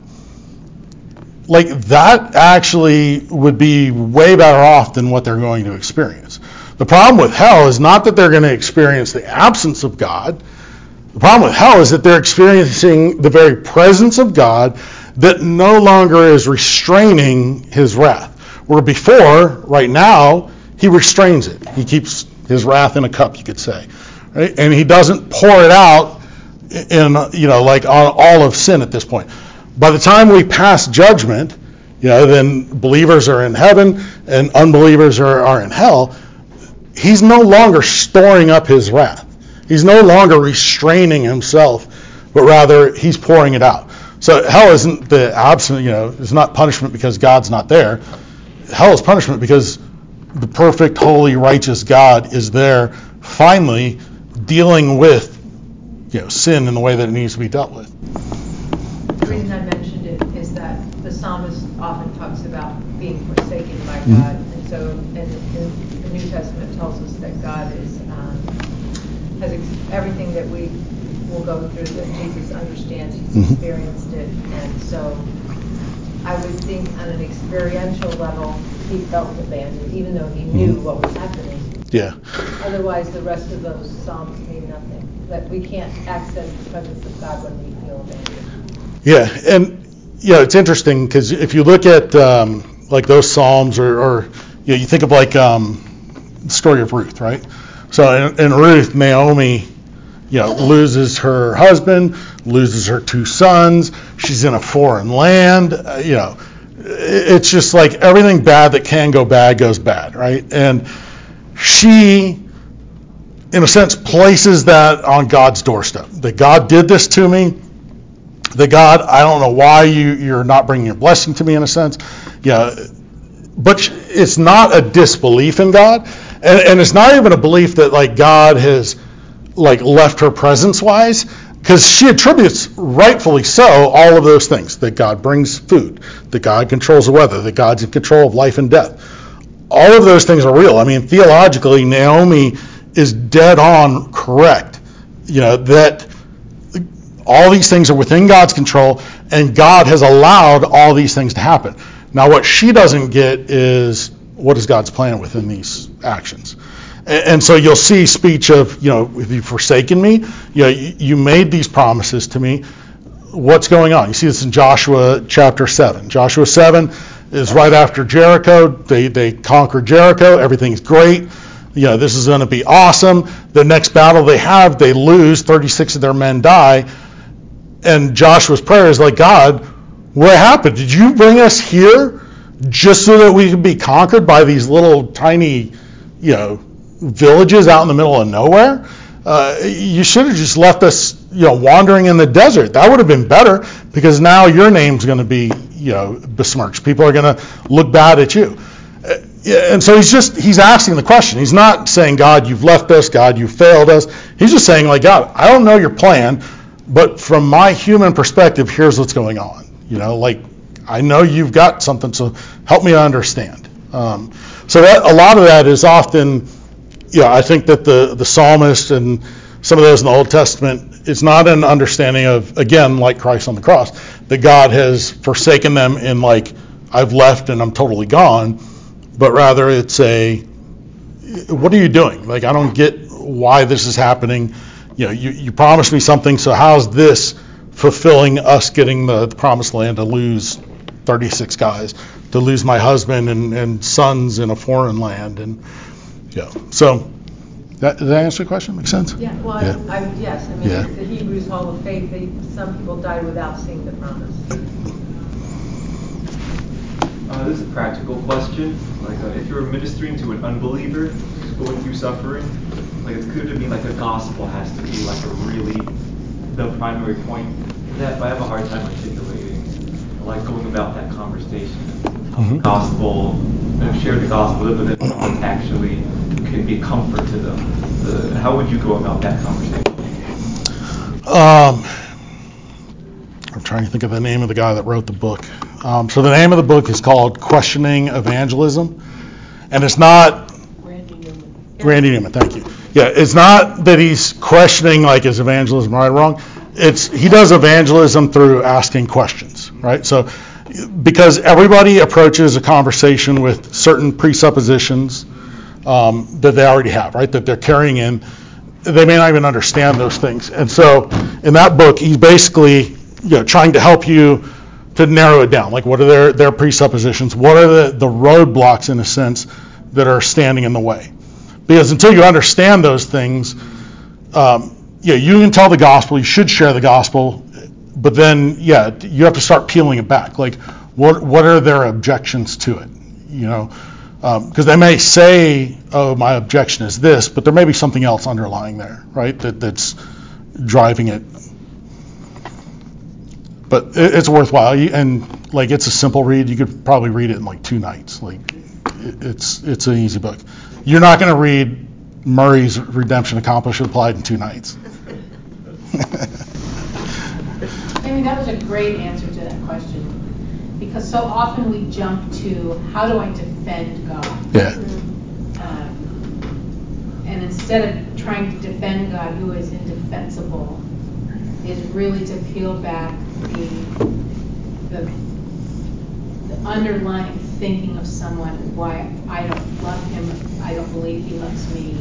Like, that actually would be way better off than what they're going to experience. The problem with hell is not that they're going to experience the absence of God. The problem with hell is that they're experiencing the very presence of God that no longer is restraining his wrath. Where before, right now, he restrains it. He keeps his wrath in a cup, you could say. Right? And he doesn't pour it out in, like on all of sin at this point. By the time we pass judgment, then believers are in heaven and unbelievers are in hell. He's no longer storing up his wrath. He's no longer restraining himself, but rather he's pouring it out. So hell isn't the absent, it's not punishment because God's not there. Hell is punishment because the perfect, holy, righteous God is there, finally dealing with, sin in the way that it needs to be dealt with. The reason I mentioned it is that the psalmist often talks about being forsaken by God, and so in the New Testament tells us that God has everything that we will go through, that Jesus understands, he's experienced it, and so I would think on an experiential level, he felt abandoned, even though he knew what was happening. Yeah. Otherwise, the rest of those psalms mean nothing. That we can't access the presence of God when we feel abandoned. Yeah, and it's interesting because if you look at like those psalms, or you think of like the story of Ruth, right? So in Ruth, Naomi, loses her husband, loses her 2 sons. She's in a foreign land. It's just like everything bad that can go bad goes bad, right? And she, in a sense, places that on God's doorstep. That God did this to me. That God, I don't know why you're not bringing your blessing to me, in a sense. But it's not a disbelief in God, and it's not even a belief that like God has like left her presence-wise, because she attributes, rightfully so, all of those things. That God brings food, that God controls the weather, that God's in control of life and death. All of those things are real. I mean, theologically, Naomi is dead on correct. That all these things are within God's control, and God has allowed all these things to happen. Now, what she doesn't get is, what is God's plan within these actions? And so you'll see speech of, if you've forsaken me, you made these promises to me. What's going on? You see this in Joshua chapter 7. Joshua 7 is right after Jericho. They conquer Jericho. Everything's great. This is going to be awesome. The next battle they have, they lose. 36 of their men die. And Joshua's prayer is like, God, what happened? Did you bring us here just so that we could be conquered by these little tiny, villages out in the middle of nowhere? You should have just left us, wandering in the desert. That would have been better, because now your name's going to be, besmirched. People are going to look bad at you. And so he's asking the question. He's not saying, God, you've left us. God, you failed us. He's just saying, like, God, I don't know your plan, but from my human perspective, here's what's going on. I know you've got something, so help me understand. So that a lot of that is often, I think that the psalmist and some of those in the Old Testament, it's not an understanding of, again, like Christ on the cross, that God has forsaken them in like, I've left and I'm totally gone, but rather it's what are you doing? Like, I don't get why this is happening. You promised me something, so how's this fulfilling us getting the promised land to lose 36 guys, to lose my husband and sons in a foreign land. And so did that answer your question? Make sense? Yeah. Well, yeah. Yes. I mean, the Hebrews Hall of Faith. Some people died without seeing the promise. This is a practical question. Like, if you're ministering to an unbeliever who's going through suffering, like, it's clear to me like the gospel has to be like the primary point for that. But I have a hard time articulating, like, going about that conversation. Gospel, share the gospel, but then actually can be comfort to them. How would you go about that conversation? I'm trying to think of the name of the guy that wrote the book. So the name of the book is called Questioning Evangelism, and it's not Randy Newman. Thank you. Yeah, it's not that he's questioning like is evangelism right or wrong. He does evangelism through asking questions, right? So because everybody approaches a conversation with certain presuppositions that they already have, right? That they're carrying in. They may not even understand those things, and so in that book, he's basically trying to help you to narrow it down. Like, what are their presuppositions? What are the roadblocks, in a sense, that are standing in the way? Because until you understand those things, you can tell the gospel, you should share the gospel, but then, you have to start peeling it back. Like, what are their objections to it? Because they may say, oh, my objection is this, but there may be something else underlying there, right, that's driving it. But it's worthwhile, and like it's a simple read. You could probably read it in like 2 nights. Like it's an easy book. You're not going to read Murray's Redemption Accomplished Applied in 2 nights. I mean, that was a great answer to that question, because so often we jump to how do I defend God? Yeah. And instead of trying to defend God, who is indefensible, is really to peel back the underlying thinking of someone, why I don't love him, I don't believe he loves me.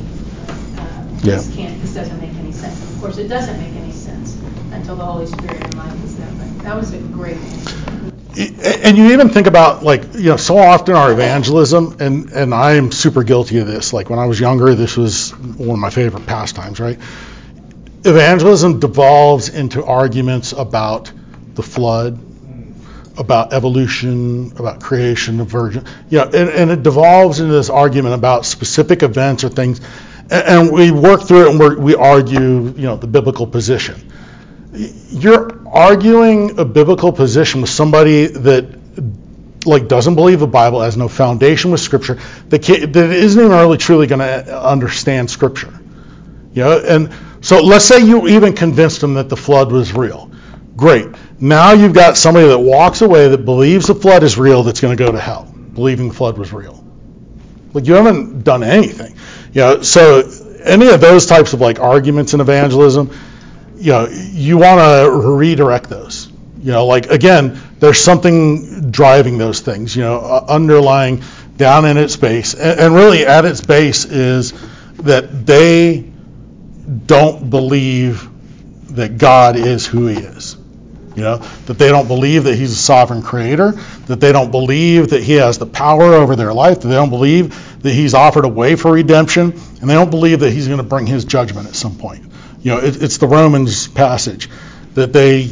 This doesn't make any sense. And of course, it doesn't make any sense until the Holy Spirit enlightens them. But that was a great answer. And you even think about, so often our evangelism, and I am super guilty of this. Like when I was younger, this was one of my favorite pastimes, right? Evangelism devolves into arguments about the flood, about evolution, about creation of virgin. And it devolves into this argument about specific events or things. And we work through it and we argue, the biblical position. You're arguing a biblical position with somebody that doesn't believe the Bible, has no foundation with Scripture, that isn't even really truly going to understand Scripture. And so let's say you even convinced them that the flood was real. Great. Now you've got somebody that walks away that believes the flood is real that's going to go to hell, believing the flood was real. You haven't done anything. So any of those types of arguments in evangelism, you want to redirect those. Again, there's something driving those things, underlying down in its base. And really at its base is that they don't believe that God is who he is. That they don't believe that he's a sovereign creator, that they don't believe that he has the power over their life, that they don't believe that he's offered a way for redemption, and they don't believe that he's going to bring his judgment at some point. It's the Romans passage that they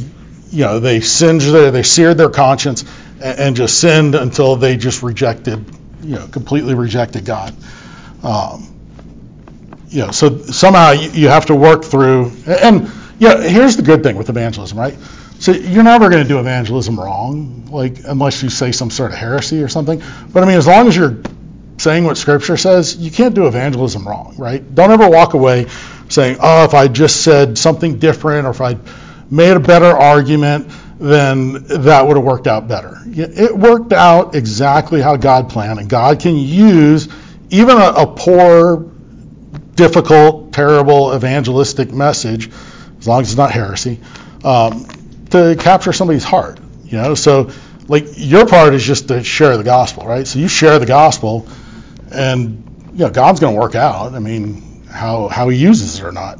seared their conscience and just sinned until they just completely rejected God. So somehow you have to work through, and here's the good thing with evangelism, right? So you're never going to do evangelism wrong, unless you say some sort of heresy or something. But I mean, as long as you're saying what Scripture says, you can't do evangelism wrong, right? Don't ever walk away saying, oh, if I just said something different, or if I made a better argument, then that would have worked out better. It worked out exactly how God planned, and God can use even a poor, difficult, terrible evangelistic message, as long as it's not heresy, to capture somebody's heart. So your part is just to share the gospel, right? So you share the gospel, and God's going to work out. I mean, how he uses it or not.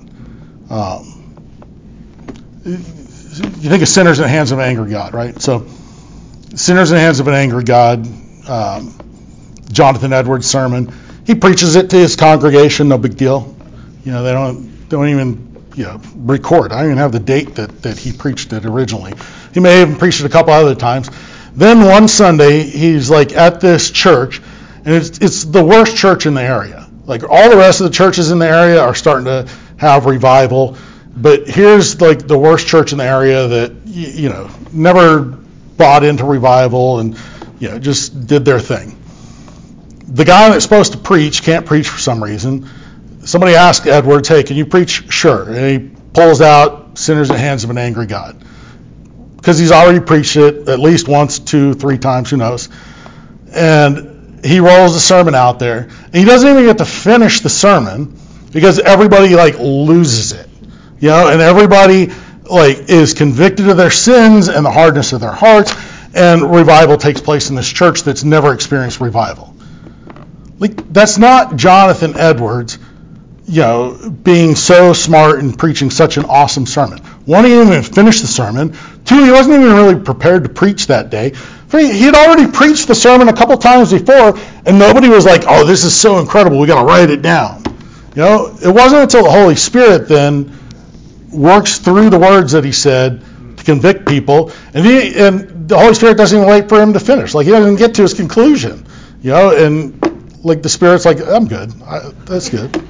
You think of sinners in the hands of an angry God, right? So sinners in the hands of an angry God, Jonathan Edwards' sermon. He preaches it to his congregation, no big deal. They don't even record. I don't even have the date that he preached it originally. He may have even preached it a couple other times. Then one Sunday, he's like at this church, and it's the worst church in the area. Like all the rest of the churches in the area are starting to have revival, but here's like the worst church in the area that never bought into revival and just did their thing. The guy that's supposed to preach can't preach for some reason. Somebody asked Edwards, "Hey, can you preach?" Sure. And he pulls out Sinners in the Hands of an Angry God. Because he's already preached it at least once, 2, 3 times, who knows. And he rolls the sermon out there. And he doesn't even get to finish the sermon because everybody loses it. And everybody is convicted of their sins and the hardness of their hearts, and revival takes place in this church that's never experienced revival. That's not Jonathan Edwards, being so smart and preaching such an awesome sermon. One, he didn't even finish the sermon. 2, he wasn't even really prepared to preach that day. 3, he had already preached the sermon a couple times before, and nobody was like, "Oh, this is so incredible, we got to write it down." It wasn't until the Holy Spirit then works through the words that he said to convict people, and the Holy Spirit doesn't even wait for him to finish. He doesn't even get to his conclusion. And the Spirit's like, "I'm good. That's good."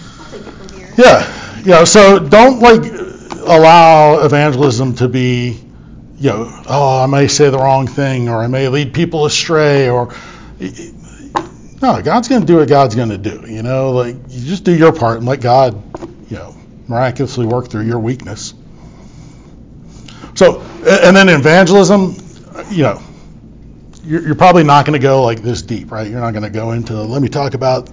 Yeah. So don't allow evangelism to be, I may say the wrong thing, or I may lead people astray, or no, God's going to do what God's going to do. You just do your part and let God, miraculously work through your weakness. So, and then evangelism, you're probably not going to go this deep, right? You're not going to go into, let me talk about,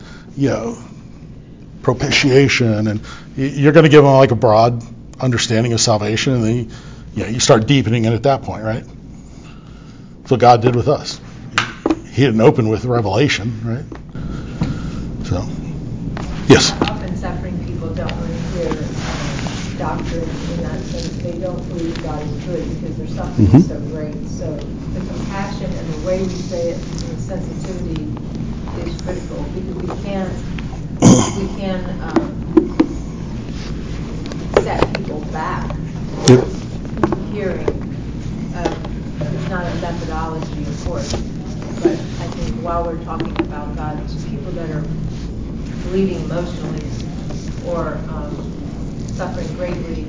propitiation, and you're going to give them a broad understanding of salvation, and then you start deepening it at that point, right? That's what God did with us. He didn't open with revelation, right? So, yes. Often suffering people don't want to hear doctrine in that sense. They don't believe God is good because their suffering is so great. So the compassion and the way we say it and the sensitivity is critical, because we can set people back from hearing. It's not a methodology, of course, but I think while we're talking about God, to people that are bleeding emotionally or suffering greatly,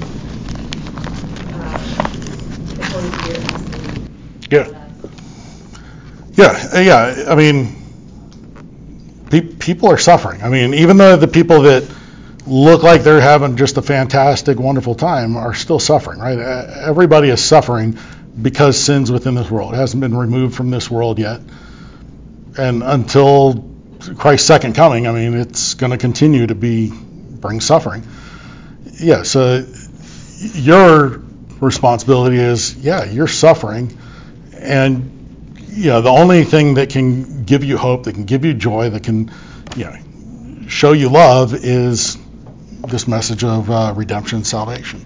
the Holy Spirit has to lead us. Yeah. I mean, people are suffering. I mean, even though the people that look like they're having just a fantastic, wonderful time are still suffering, right? Everybody is suffering because sin's within this world. It hasn't been removed from this world yet. And until Christ's second coming, I mean, it's going to continue to bring suffering. Yeah, so your responsibility is, you're suffering. And, the only thing that can give you hope, that can give you joy, that can, show you love is this message of redemption and salvation.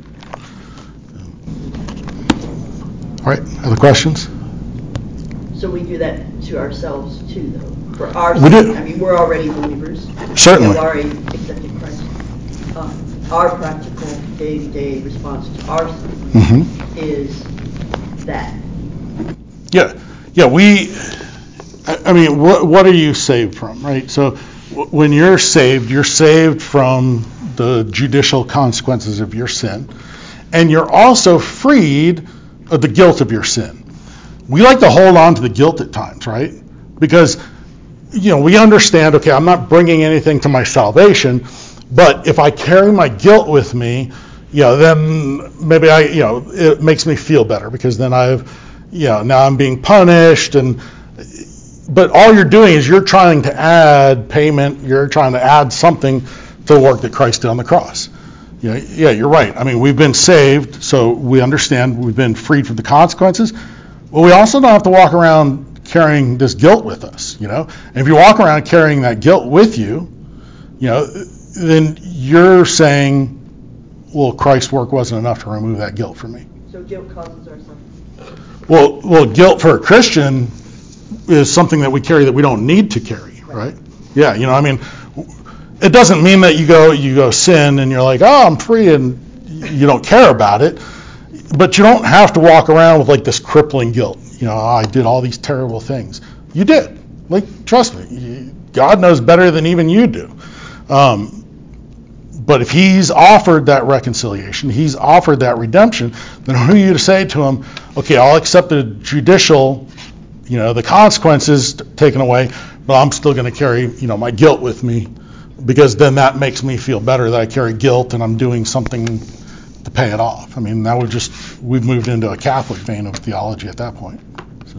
All right, other questions? So we do that to ourselves too, though. For our we do. I mean, we're already believers. Certainly. We've already accepted Christ. Our practical day-to-day response to our sin is that. Yeah. I mean, what are you saved from, right? So when you're saved from the judicial consequences of your sin, and you're also freed of the guilt of your sin. We like to hold on to the guilt at times, right? Because, we understand, okay, I'm not bringing anything to my salvation, but if I carry my guilt with me, then maybe it makes me feel better because then now I'm being punished, but all you're doing is you're trying to add payment, you're trying to add something to the work that Christ did on the cross. Yeah, you're right. I mean, we've been saved, so we understand we've been freed from the consequences. Well, we also don't have to walk around carrying this guilt with us, And if you walk around carrying that guilt with you, then you're saying, well, Christ's work wasn't enough to remove that guilt from me. So guilt causes our suffering. Well, guilt for a Christian is something that we carry that we don't need to carry, right? Yeah, I mean, it doesn't mean that you go sin and you're like, oh, I'm free, and you don't care about it. But you don't have to walk around with like this crippling guilt. I did all these terrible things. You did. Like, trust me, God knows better than even you do. But if he's offered that reconciliation, he's offered that redemption, then who are you to say to him, okay, I'll accept the judicial, the consequences taken away, but I'm still going to carry, my guilt with me, because then that makes me feel better that I carry guilt and I'm doing something to pay it off. I mean, now we've moved into a Catholic vein of theology at that point. So.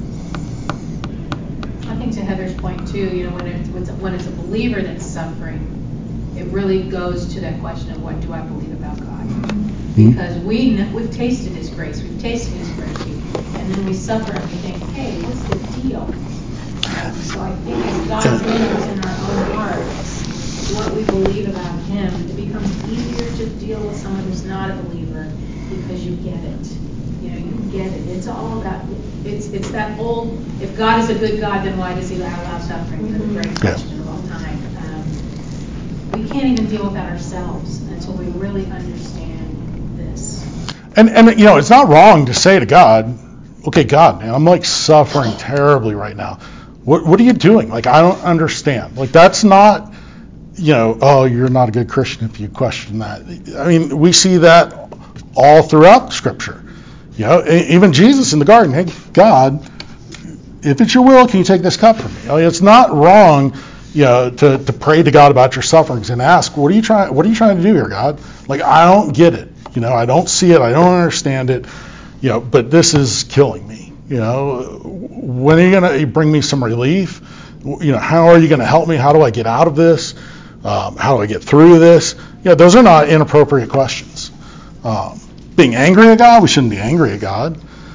I think to Heather's point too, when it's a believer that's suffering, it really goes to that question of what do I believe about God? Because we've tasted his grace, we've tasted his mercy, and then we suffer and we think, hey, what's the deal? So I think as God enters in our own hearts what we believe about him, it becomes easier to deal with someone who's not a believer because you get it. You get it. It's all about, it's that old, if God is a good God, then why does he allow suffering? The great question of all time. We can't even deal with that ourselves until we really understand this. And it's not wrong to say to God, okay, God, man, I'm like suffering terribly right now. What are you doing? Like, I don't understand. Like, that's not, oh, you're not a good Christian if you question that. I mean, we see that all throughout Scripture. Even Jesus in the garden, hey, God, if it's your will, can you take this cup from me? It's not wrong, to pray to God about your sufferings and ask, what are you trying to do here, God? Like, I don't get it. I don't see it. I don't understand it. But this is killing me. When are you going to bring me some relief? How are you going to help me? How do I get out of this? How do I get through this? Those are not inappropriate questions. Being angry at God, we shouldn't be angry at God.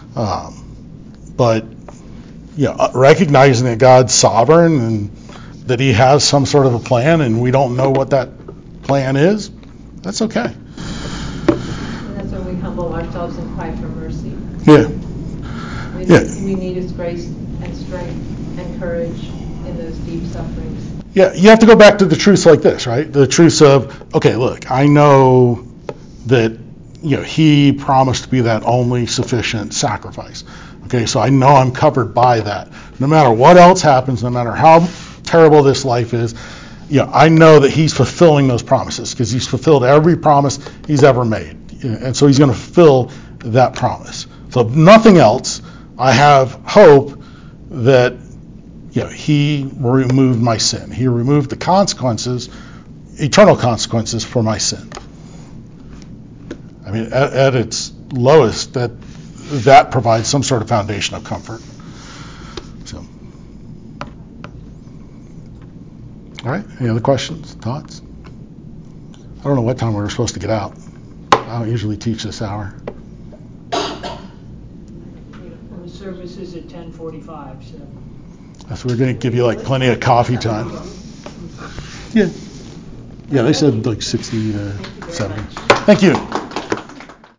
But recognizing that God's sovereign and that he has some sort of a plan and we don't know what that plan is, that's okay. And that's when we humble ourselves and cry for mercy. Yeah. We need his grace and strength and courage in those deep sufferings. Yeah, you have to go back to the truths like this, right? The truths of, okay, look, I know that he promised to be that only sufficient sacrifice. Okay, so I know I'm covered by that. No matter what else happens, no matter how terrible this life is, I know that he's fulfilling those promises because he's fulfilled every promise he's ever made. And so he's going to fulfill that promise. So if nothing else, I have hope that he removed my sin. He removed the consequences, eternal consequences for my sin. I mean, at its lowest, that provides some sort of foundation of comfort. So, all right. Any other questions, thoughts? I don't know what time we were supposed to get out. I don't usually teach this hour. The service is at 10:45, so. So we're going to give you like plenty of coffee time. Yeah. Yeah, they said like 60 to 70. Thank you.